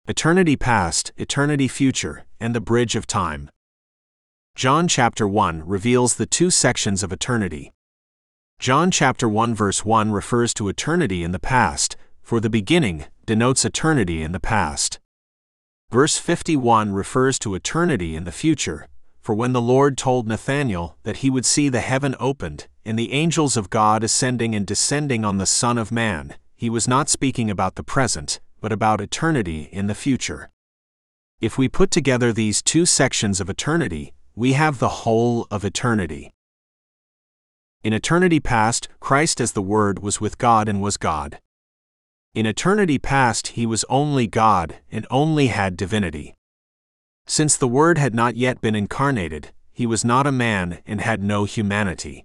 Eternity past, eternity future, and the bridge of time. John chapter 1 reveals the two sections of eternity. John chapter 1 verse 1 refers to eternity in the past, for the beginning denotes eternity in the past. Verse 51 refers to eternity in the future, for when the Lord told Nathanael that he would see the heaven opened, and the angels of God ascending and descending on the Son of Man, he was not speaking about the present, but about eternity in the future. If we put together these two sections of eternity, we have the whole of eternity. In eternity past, Christ as the Word was with God and was God. In eternity past, he was only God and only had divinity. Since the Word had not yet been incarnated, he was not a man and had no humanity.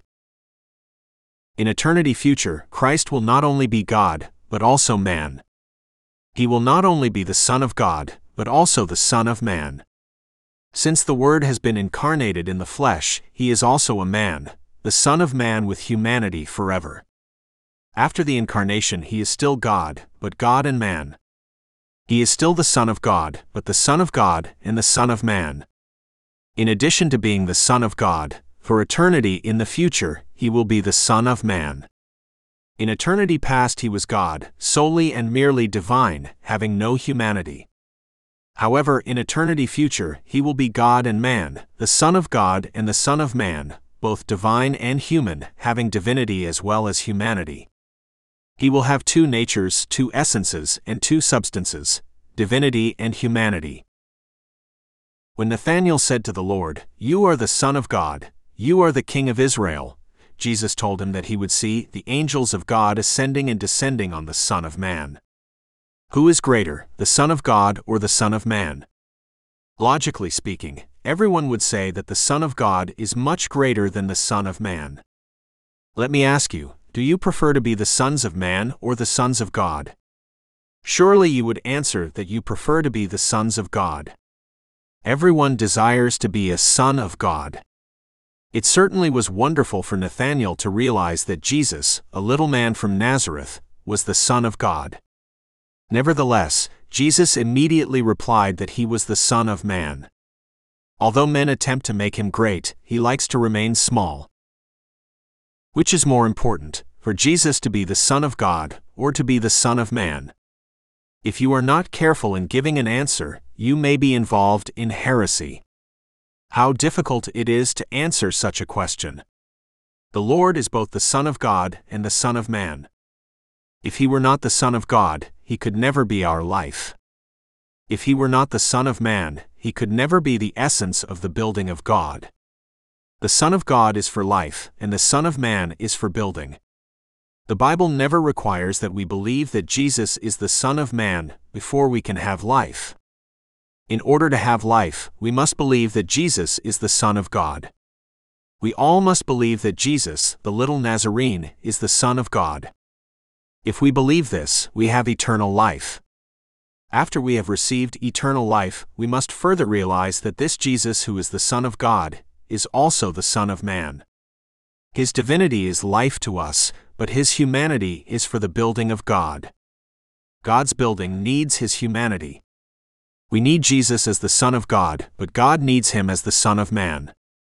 In eternity future, Christ will not only be God, but also man. He will not only be the Son of God, but also the Son of Man. Since the Word has been incarnated in the flesh, he is also a man, the Son of Man with humanity forever. After the incarnation he is still God, but God and man. He is still the Son of God, but the Son of God and the Son of Man. In addition to being the Son of God, for eternity in the future, he will be the Son of Man. In eternity past he was God, solely and merely divine, having no humanity. However, in eternity future, he will be God and man, the Son of God and the Son of Man, both divine and human, having divinity as well as humanity. He will have two natures, two essences, and two substances, divinity and humanity. When Nathanael said to the Lord, "You are the Son of God, you are the King of Israel," Jesus told him that he would see the angels of God ascending and descending on the Son of Man. Who is greater, the Son of God or the Son of Man? Logically speaking, everyone would say that the Son of God is much greater than the Son of Man. Let me ask you, do you prefer to be the sons of man or the sons of God? Surely you would answer that you prefer to be the sons of God. Everyone desires to be a son of God. It certainly was wonderful for Nathanael to realize that Jesus, a little man from Nazareth, was the Son of God. Nevertheless, Jesus immediately replied that he was the Son of Man. Although men attempt to make him great, he likes to remain small. Which is more important, for Jesus to be the Son of God, or to be the Son of Man? If you are not careful in giving an answer, you may be involved in heresy. How difficult it is to answer such a question. The Lord is both the Son of God and the Son of Man. If he were not the Son of God, he could never be our life. If he were not the Son of Man, he could never be the essence of the building of God. The Son of God is for life, and the Son of Man is for building. The Bible never requires that we believe that Jesus is the Son of Man before we can have life. In order to have life, we must believe that Jesus is the Son of God. We all must believe that Jesus, the little Nazarene, is the Son of God. If we believe this, we have eternal life. After we have received eternal life, we must further realize that this Jesus who is the Son of God is also the Son of Man. His divinity is life to us, but his humanity is for the building of God. God's building needs his humanity. We need Jesus as the Son of God, but God needs him as the Son of Man.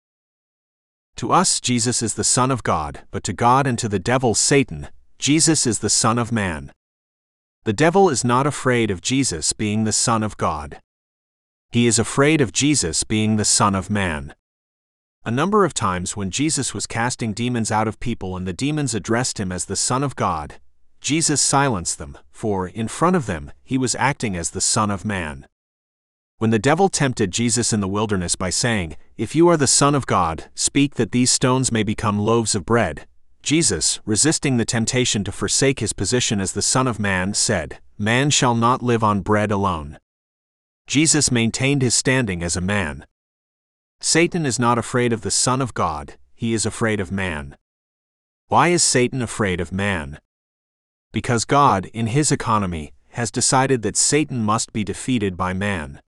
To us, Jesus is the Son of God, but to God and to the devil, Satan, Jesus is the Son of Man. The devil is not afraid of Jesus being the Son of God. He is afraid of Jesus being the Son of Man. A number of times when Jesus was casting demons out of people and the demons addressed him as the Son of God, Jesus silenced them, for, in front of them, he was acting as the Son of Man. When the devil tempted Jesus in the wilderness by saying, "If you are the Son of God, speak that these stones may become loaves of bread," Jesus, resisting the temptation to forsake his position as the Son of Man, said, "Man shall not live on bread alone." Jesus maintained his standing as a man. Satan is not afraid of the Son of God, he is afraid of man. Why is Satan afraid of man? Because God, in his economy, has decided that Satan must be defeated by man.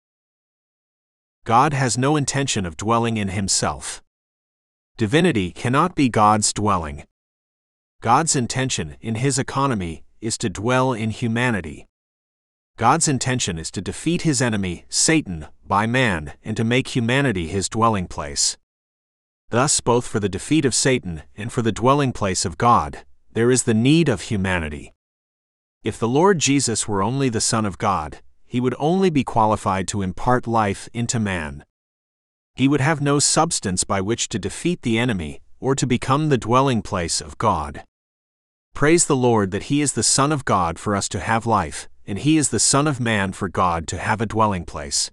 God has no intention of dwelling in himself. Divinity cannot be God's dwelling. God's intention, in his economy, is to dwell in humanity. God's intention is to defeat his enemy, Satan, by man, and to make humanity his dwelling place. Thus, both for the defeat of Satan and for the dwelling place of God, there is the need of humanity. If the Lord Jesus were only the Son of God, he would only be qualified to impart life into man. He would have no substance by which to defeat the enemy or to become the dwelling place of God. Praise the Lord that he is the Son of God for us to have life, and he is the Son of Man for God to have a dwelling place.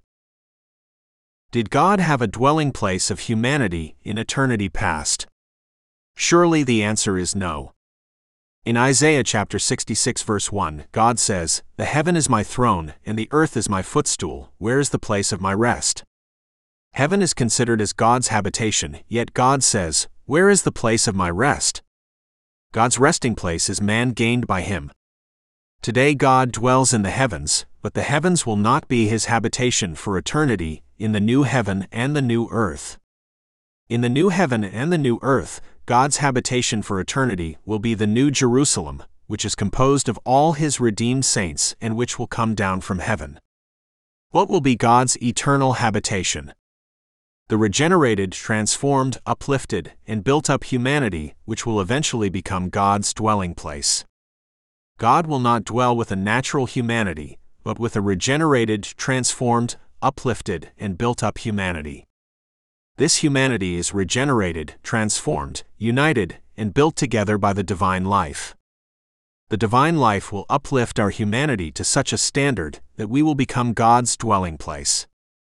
Did God have a dwelling place of humanity in eternity past? Surely the answer is no. In Isaiah chapter 66 verse 1, God says, "The heaven is my throne, and the earth is my footstool. Where is the place of my rest?" Heaven is considered as God's habitation, yet God says, "Where is the place of my rest?" God's resting place is man gained by him. Today God dwells in the heavens, but the heavens will not be his habitation for eternity, in the new heaven and the new earth. In the new heaven and the new earth, God's habitation for eternity will be the New Jerusalem, which is composed of all his redeemed saints and which will come down from heaven. What will be God's eternal habitation? The regenerated, transformed, uplifted, and built-up humanity, which will eventually become God's dwelling place. God will not dwell with a natural humanity, but with a regenerated, transformed, uplifted, and built-up humanity. This humanity is regenerated, transformed, united, and built together by the divine life. The divine life will uplift our humanity to such a standard that we will become God's dwelling place.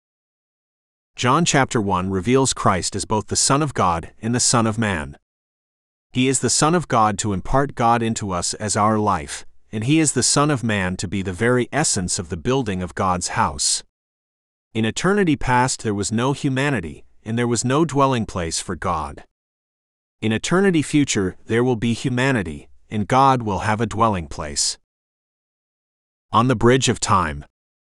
John chapter 1 reveals Christ as both the Son of God and the Son of Man. He is the Son of God to impart God into us as our life, and he is the Son of Man to be the very essence of the building of God's house. In eternity past there was no humanity, and there was no dwelling place for God. In eternity future there will be humanity, and God will have a dwelling place. On the bridge of time.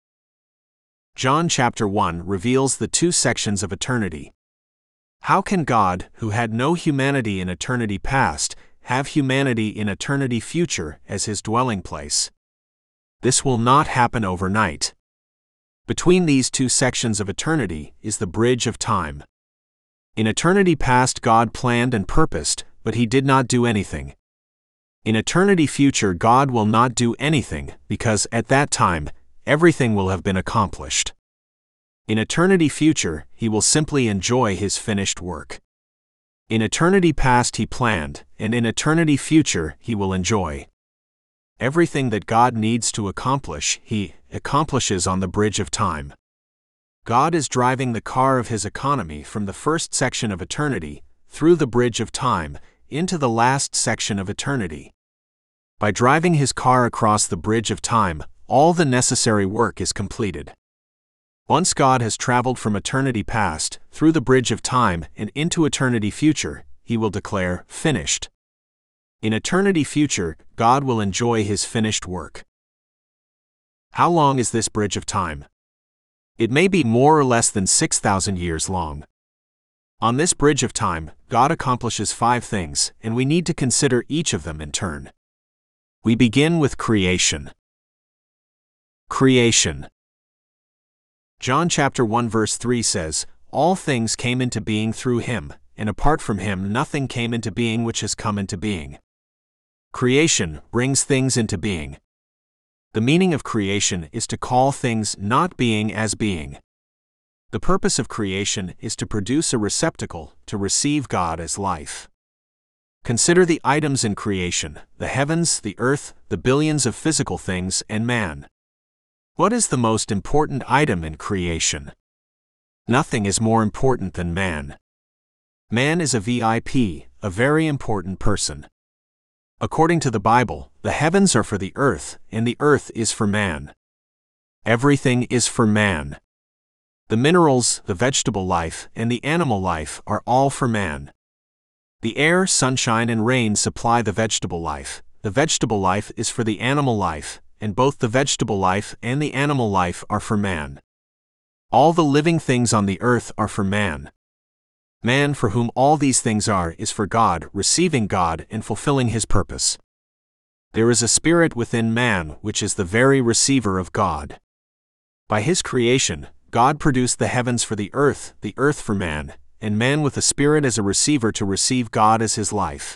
John chapter 1 reveals the two sections of eternity. How can God, who had no humanity in eternity past, have humanity in eternity future as his dwelling place? This will not happen overnight. Between these two sections of eternity is the bridge of time. In eternity past God planned and purposed, but he did not do anything. In eternity future God will not do anything, because at that time, everything will have been accomplished. In eternity future, he will simply enjoy his finished work. In eternity past he planned, and in eternity future he will enjoy. Everything that God needs to accomplish, he accomplishes on the bridge of time. God is driving the car of his economy from the first section of eternity, through the bridge of time, into the last section of eternity. By driving his car across the bridge of time, all the necessary work is completed. Once God has traveled from eternity past, through the bridge of time, and into eternity future, he will declare, "Finished." In eternity future, God will enjoy his finished work. How long is this bridge of time? It may be more or less than 6,000 years long. On this bridge of time, God accomplishes 5 things, and we need to consider each of them in turn. We begin with creation. Creation. John chapter 1 verse 3 says, "All things came into being through him, and apart from him nothing came into being which has come into being." Creation brings things into being. The meaning of creation is to call things not being as being. The purpose of creation is to produce a receptacle to receive God as life. Consider the items in creation: the heavens, the earth, the billions of physical things, and man. What is the most important item in creation? Nothing is more important than man. Man is a VIP, a very important person. According to the Bible, the heavens are for the earth, and the earth is for man. Everything is for man. The minerals, the vegetable life, and the animal life are all for man. The air, sunshine, and rain supply the vegetable life. The vegetable life is for the animal life, and both the vegetable life and the animal life are for man. All the living things on the earth are for man. Man, for whom all these things are, is for God, receiving God and fulfilling his purpose. There is a spirit within man which is the very receiver of God. By his creation, God produced the heavens for the earth for man, and man with a spirit as a receiver to receive God as his life.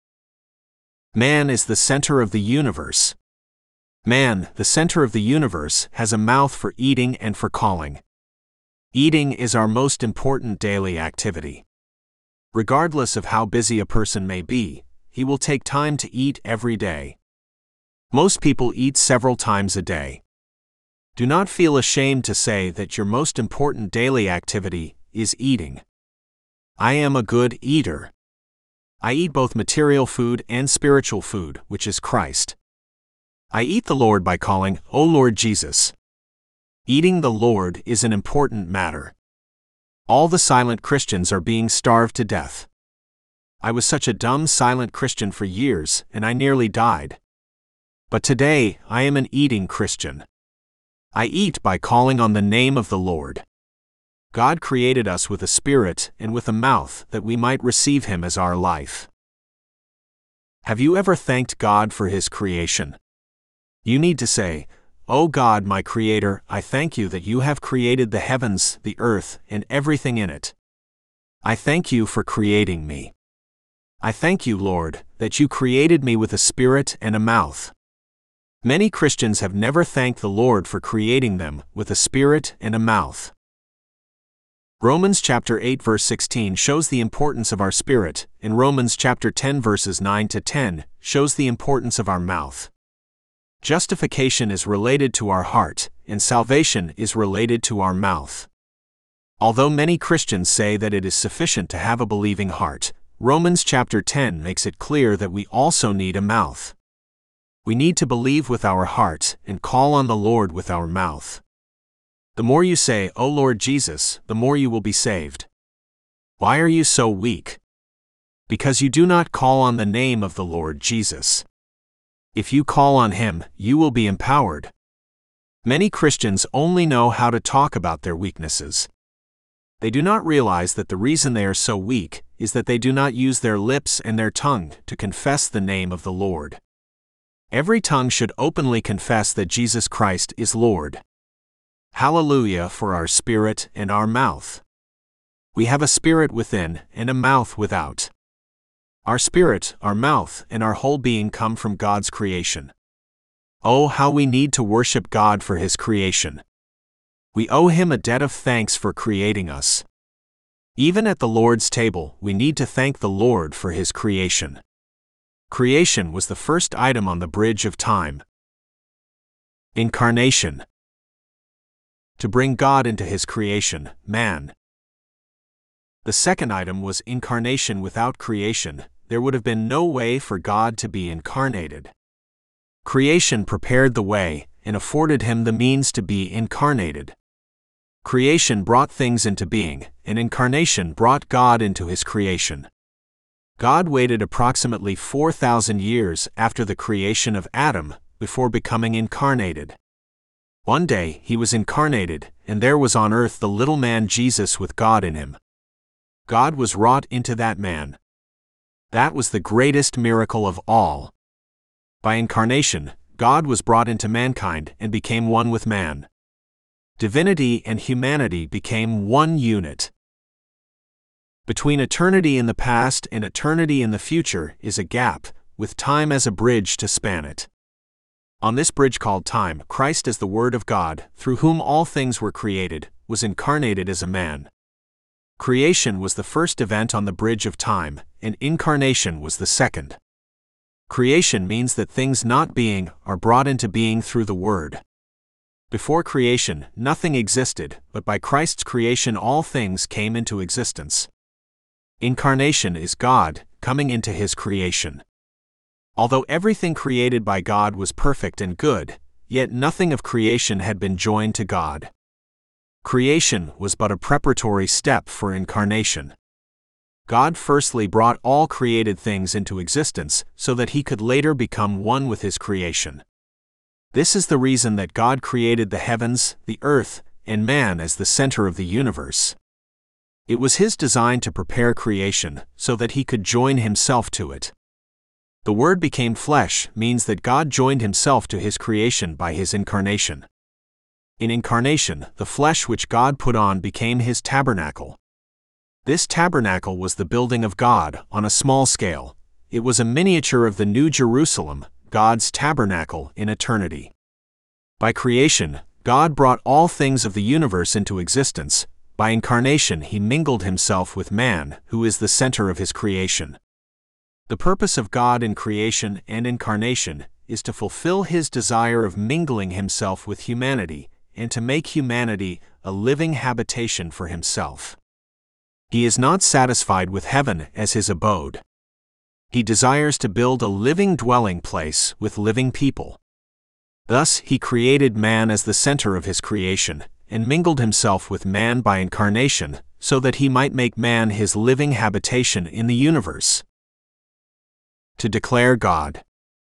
Man is the center of the universe. Man, the center of the universe, has a mouth for eating and for calling. Eating is our most important daily activity. Regardless of how busy a person may be, he will take time to eat every day. Most people eat several times a day. Do not feel ashamed to say that your most important daily activity is eating. I am a good eater. I eat both material food and spiritual food, which is Christ. I eat the Lord by calling, "O Lord Jesus." Eating the Lord is an important matter. All the silent Christians are being starved to death. I was such a dumb silent Christian for years, and I nearly died. But today, I am an eating Christian. I eat by calling on the name of the Lord. God created us with a spirit and with a mouth that we might receive Him as our life. Have you ever thanked God for His creation? You need to say, "O God, my Creator, I thank you that you have created the heavens, the earth, and everything in it. I thank you for creating me. I thank you, Lord, that you created me with a spirit and a mouth." Many Christians have never thanked the Lord for creating them with a spirit and a mouth. Romans chapter 8 verse 16 shows the importance of our spirit, and Romans chapter 10 verses 9 to 10 shows the importance of our mouth. Justification is related to our heart, and salvation is related to our mouth. Although many Christians say that it is sufficient to have a believing heart, Romans chapter 10 makes it clear that we also need a mouth. We need to believe with our heart and call on the Lord with our mouth. The more you say, "O Lord Jesus," the more you will be saved. Why are you so weak? Because you do not call on the name of the Lord Jesus. If you call on Him, you will be empowered. Many Christians only know how to talk about their weaknesses. They do not realize that the reason they are so weak is that they do not use their lips and their tongue to confess the name of the Lord. Every tongue should openly confess that Jesus Christ is Lord. Hallelujah for our spirit and our mouth. We have a spirit within and a mouth without. Our spirit, our mouth, and our whole being come from God's creation. Oh, how we need to worship God for His creation. We owe Him a debt of thanks for creating us. Even at the Lord's table, we need to thank the Lord for His creation. Creation was the first item on the bridge of time. Incarnation. To bring God into His creation, man. The second item was incarnation. Without creation, there would have been no way for God to be incarnated. Creation prepared the way and afforded Him the means to be incarnated. Creation brought things into being, and incarnation brought God into His creation. God waited approximately 4,000 years after the creation of Adam before becoming incarnated. One day He was incarnated, and there was on earth the little man Jesus with God in him. God was wrought into that man. That was the greatest miracle of all. By incarnation, God was brought into mankind and became one with man. Divinity and humanity became one unit. Between eternity in the past and eternity in the future is a gap, with time as a bridge to span it. On this bridge called time, Christ as the Word of God, through whom all things were created, was incarnated as a man. Creation was the first event on the bridge of time, and incarnation was the second. Creation means that things not being are brought into being through the Word. Before creation, nothing existed, but by Christ's creation all things came into existence. Incarnation is God coming into His creation. Although everything created by God was perfect and good, yet nothing of creation had been joined to God. Creation was but a preparatory step for incarnation. God firstly brought all created things into existence so that He could later become one with His creation. This is the reason that God created the heavens, the earth, and man as the center of the universe. It was His design to prepare creation so that He could join Himself to it. The Word became flesh means that God joined himself to his creation by his incarnation. In incarnation, the flesh which God put on became his tabernacle. This tabernacle was the building of God on a small scale. It was a miniature of the New Jerusalem, God's tabernacle in eternity. By creation, God brought all things of the universe into existence. By incarnation, he mingled himself with man, who is the center of his creation. The purpose of God in creation and incarnation is to fulfill his desire of mingling himself with humanity and to make humanity a living habitation for himself. He is not satisfied with heaven as his abode. He desires to build a living dwelling place with living people. Thus, he created man as the center of his creation and mingled himself with man by incarnation so that he might make man his living habitation in the universe. To declare God.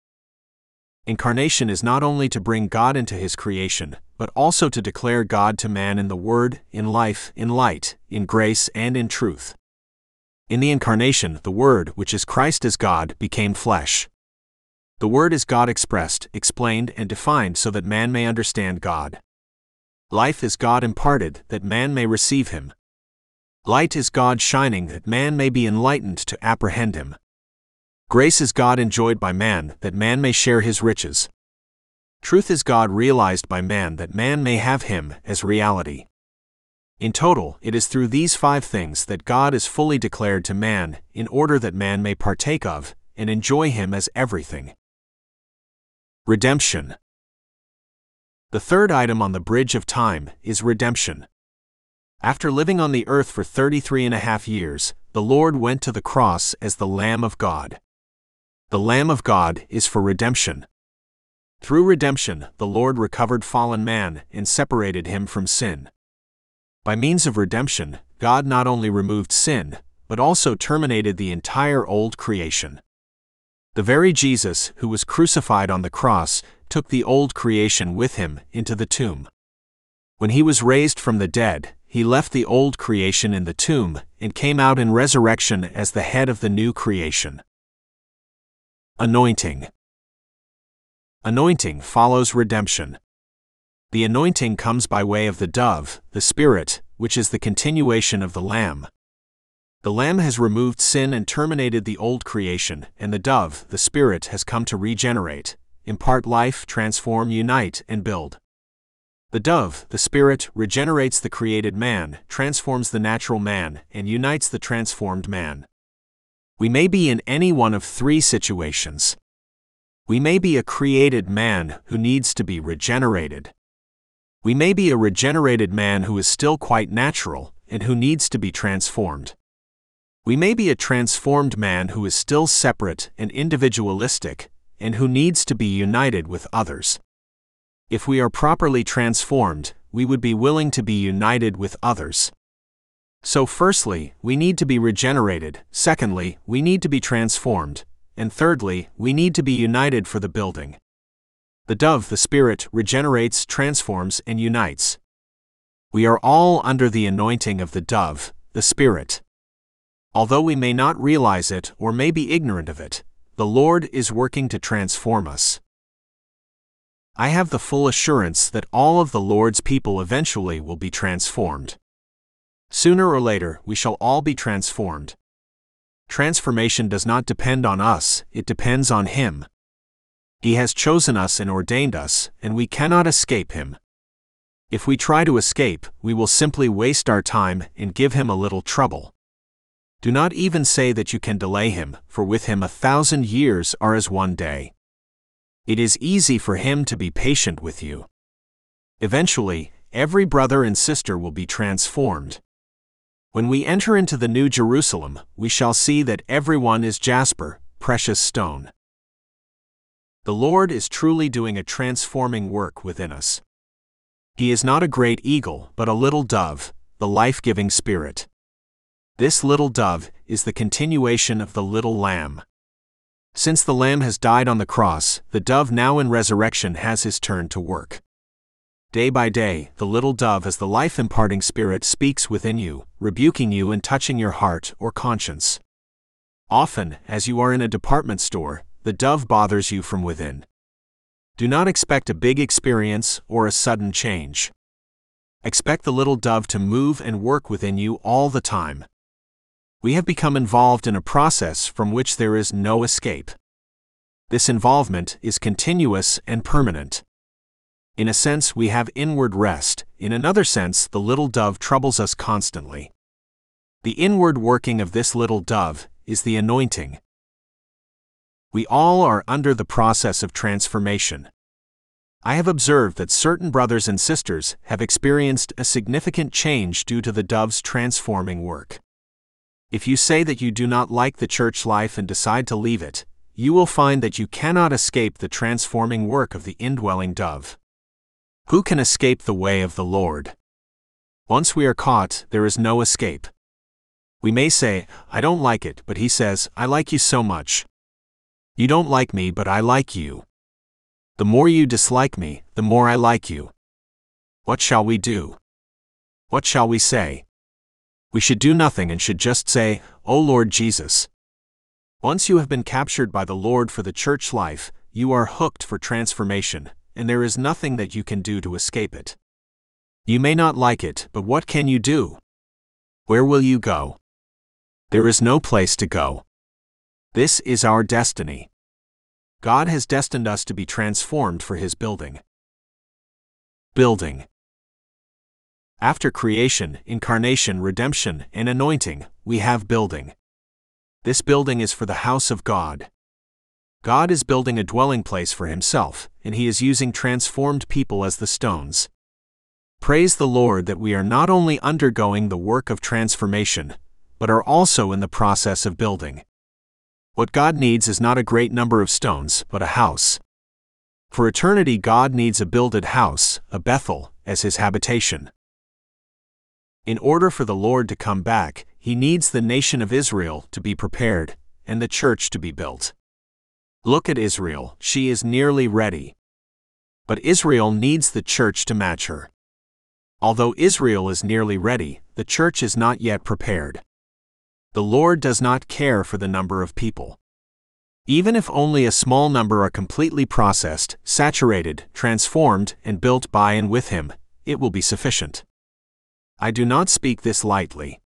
Incarnation is not only to bring God into his creation, but also to declare God to man in the Word, in life, in light, in grace, and in truth. In the incarnation, the Word, which is Christ as God, became flesh. The Word is God expressed, explained, and defined so that man may understand God. Life is God imparted, that man may receive him. Light is God shining, that man may be enlightened to apprehend him. Grace is God enjoyed by man, that man may share his riches. Truth is God realized by man, that man may have him as reality. In total, it is through these 5 things that God is fully declared to man, in order that man may partake of and enjoy him as everything. Redemption. The third item on the bridge of time is redemption. After living on the earth for 33.5 years, the Lord went to the cross as the Lamb of God. The Lamb of God is for redemption. Through redemption, the Lord recovered fallen man and separated him from sin. By means of redemption, God not only removed sin, but also terminated the entire old creation. The very Jesus, who was crucified on the cross, took the old creation with him into the tomb. When he was raised from the dead, he left the old creation in the tomb and came out in resurrection as the head of the new creation. Anointing. Anointing follows redemption. The anointing comes by way of the dove, the Spirit, which is the continuation of the Lamb. The Lamb has removed sin and terminated the old creation, and the dove, the Spirit, has come to regenerate, impart life, transform, unite, and build. The dove, the Spirit, regenerates the created man, transforms the natural man, and unites the transformed man. We may be in any one of 3 situations. We may be a created man who needs to be regenerated. We may be a regenerated man who is still quite natural and who needs to be transformed. We may be a transformed man who is still separate and individualistic and who needs to be united with others. If we are properly transformed, we would be willing to be united with others. So firstly, we need to be regenerated, secondly, we need to be transformed, and thirdly, we need to be united for the building. The dove, the Spirit, regenerates, transforms, and unites. We are all under the anointing of the dove, the Spirit. Although we may not realize it or may be ignorant of it, the Lord is working to transform us. I have the full assurance that all of the Lord's people eventually will be transformed. Sooner or later, we shall all be transformed. Transformation does not depend on us, it depends on Him. He has chosen us and ordained us, and we cannot escape Him. If we try to escape, we will simply waste our time and give Him a little trouble. Do not even say that you can delay Him, for with Him 1,000 years are as one day. It is easy for Him to be patient with you. Eventually, every brother and sister will be transformed. When we enter into the New Jerusalem, we shall see that everyone is jasper, precious stone. The Lord is truly doing a transforming work within us. He is not a great eagle, but a little dove, the life-giving Spirit. This little dove is the continuation of the little lamb. Since the lamb has died on the cross, the dove now in resurrection has his turn to work. Day by day, the little dove as the life-imparting Spirit speaks within you, rebuking you and touching your heart or conscience. Often, as you are in a department store, the dove bothers you from within. Do not expect a big experience or a sudden change. Expect the little dove to move and work within you all the time. We have become involved in a process from which there is no escape. This involvement is continuous and permanent. In a sense, we have inward rest. In another sense, the little dove troubles us constantly. The inward working of this little dove is the anointing. We all are under the process of transformation. I have observed that certain brothers and sisters have experienced a significant change due to the dove's transforming work. If you say that you do not like the church life and decide to leave it, you will find that you cannot escape the transforming work of the indwelling dove. Who can escape the way of the Lord? Once we are caught, there is no escape. We may say, "I don't like it," but he says, "I like you so much." You don't like me, but I like you. The more you dislike me, the more I like you. What shall we do? What shall we say? We should do nothing and should just say, "O Lord Jesus." Once you have been captured by the Lord for the church life, you are hooked for transformation, and there is nothing that you can do to escape it. You may not like it, but what can you do? Where will you go? There is no place to go. This is our destiny. God has destined us to be transformed for His building. Building. After creation, incarnation, redemption, and anointing, we have building. This building is for the house of God. God is building a dwelling place for Himself, and He is using transformed people as the stones. Praise the Lord that we are not only undergoing the work of transformation, but are also in the process of building. What God needs is not a great number of stones, but a house. For eternity, God needs a builded house, a Bethel, as His habitation. In order for the Lord to come back, He needs the nation of Israel to be prepared, and the church to be built. Look at Israel, she is nearly ready. But Israel needs the church to match her. Although Israel is nearly ready, the church is not yet prepared. The Lord does not care for the number of people. Even if only a small number are completely processed, saturated, transformed, and built by and with Him, it will be sufficient. I do not speak this lightly.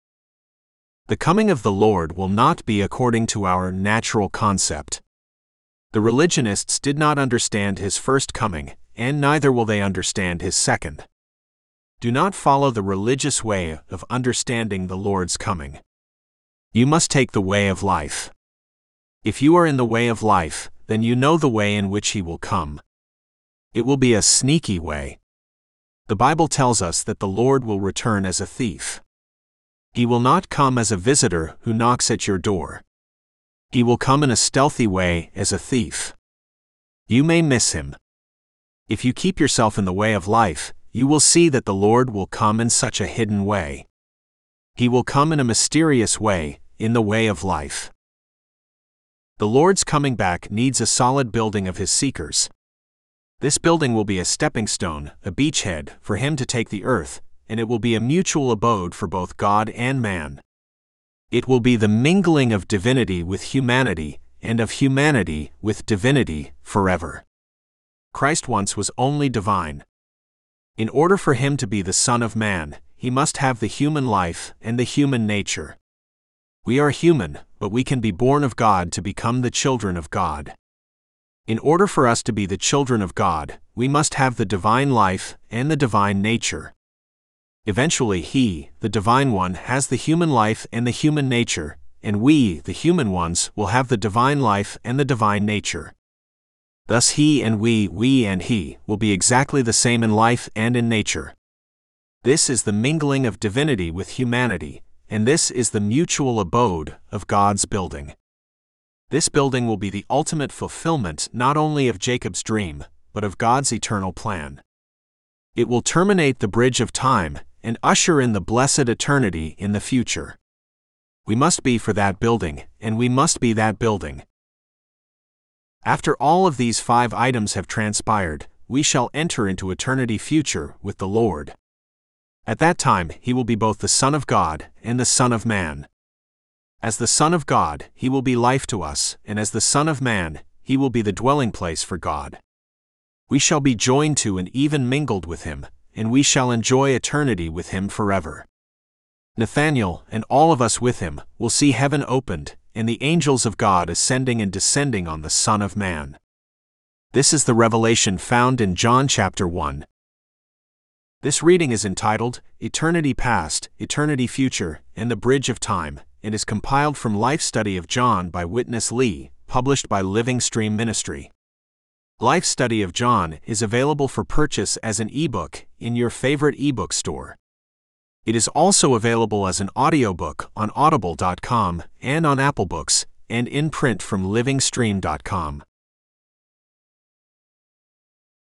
The coming of the Lord will not be according to our natural concept. The religionists did not understand His first coming, and neither will they understand His second. Do not follow the religious way of understanding the Lord's coming. You must take the way of life. If you are in the way of life, then you know the way in which He will come. It will be a sneaky way. The Bible tells us that the Lord will return as a thief. He will not come as a visitor who knocks at your door. He will come in a stealthy way as a thief. You may miss Him. If you keep yourself in the way of life, you will see that the Lord will come in such a hidden way. He will come in a mysterious way, in the way of life. The Lord's coming back needs a solid building of His seekers. This building will be a stepping stone, a beachhead, for Him to take the earth, and it will be a mutual abode for both God and man. It will be the mingling of divinity with humanity, and of humanity with divinity, forever. Christ once was only divine. In order for Him to be the Son of Man, He must have the human life and the human nature. We are human, but we can be born of God to become the children of God. In order for us to be the children of God, we must have the divine life and the divine nature. Eventually He, the Divine One, has the human life and the human nature, and we, the human ones, will have the divine life and the divine nature. Thus He and we and He, will be exactly the same in life and in nature. This is the mingling of divinity with humanity, and this is the mutual abode of God's building. This building will be the ultimate fulfillment not only of Jacob's dream, but of God's eternal plan. It will terminate the bridge of time and usher in the blessed eternity in the future. We must be for that building, and we must be that building. After all of these 5 items have transpired, we shall enter into eternity future with the Lord. At that time, He will be both the Son of God and the Son of Man. As the Son of God, he will be life to us, and as the Son of Man, he will be the dwelling place for God. We shall be joined to and even mingled with him, and we shall enjoy eternity with him forever. Nathanael, and all of us with him, will see heaven opened, and the angels of God ascending and descending on the Son of Man. This is the revelation found in John chapter 1. This reading is entitled, Eternity Past, Eternity Future, and the Bridge of Time, and is compiled from Life Study of John by Witness Lee, published by Living Stream Ministry. Life Study of John is available for purchase as an ebook in your favorite ebook store. It is also available as an audiobook on audible.com and on Apple Books, and in print from livingstream.com.